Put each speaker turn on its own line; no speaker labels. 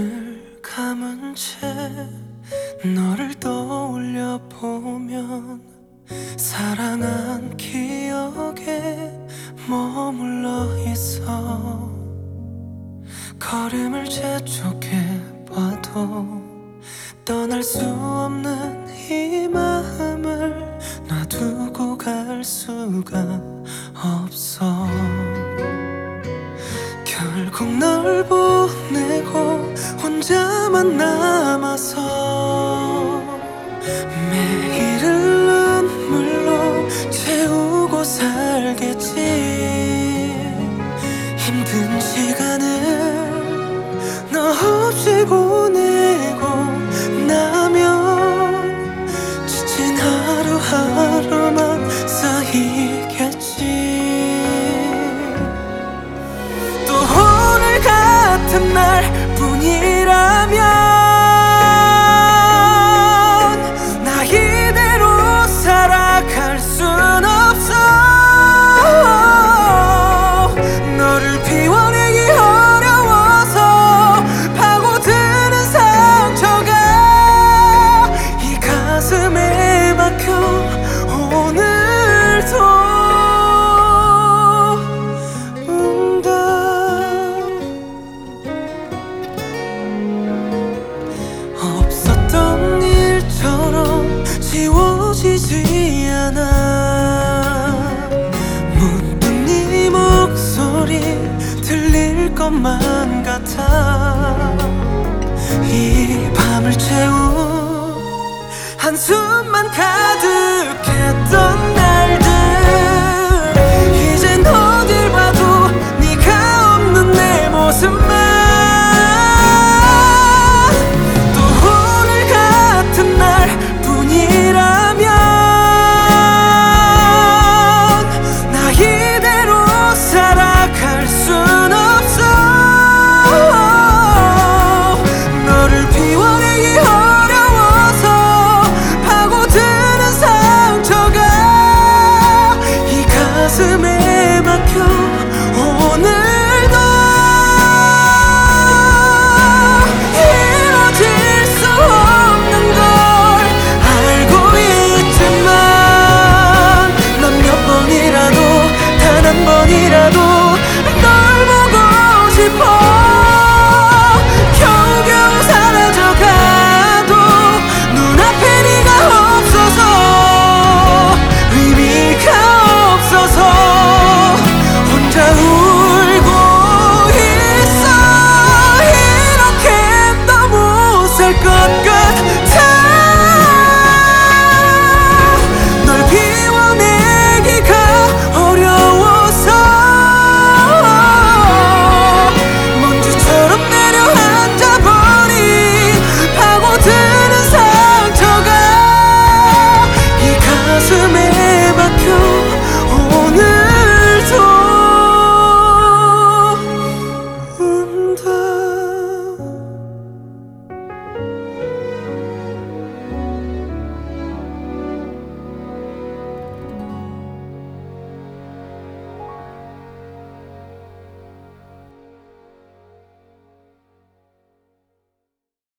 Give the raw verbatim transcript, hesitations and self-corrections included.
눈을 감은 채 너를 떠올려 보면 사랑한 기억에 머물러 있어. 걸음을 재촉해 봐도 떠날 수 없는 이 마음을 놔두고 갈 수가 없어. 결국 널 보내고 혼자만 남아서 매일을 눈물로 채우고 살겠지. 힘든 시간을 너 없이 보내고 나면 지친 하루하루만 쌓이겠지. 또 오늘 같은 날뿐이라면 나 이대로 살아갈 순 없어. 너를 비워내기 어려워서 파고드는 상처가 이 가슴에 박혀 오늘도 운다. 없었던 일처럼 지워지지 않아. 문득 네 목소리 들릴 것만 같아. 이 밤을 채운 한숨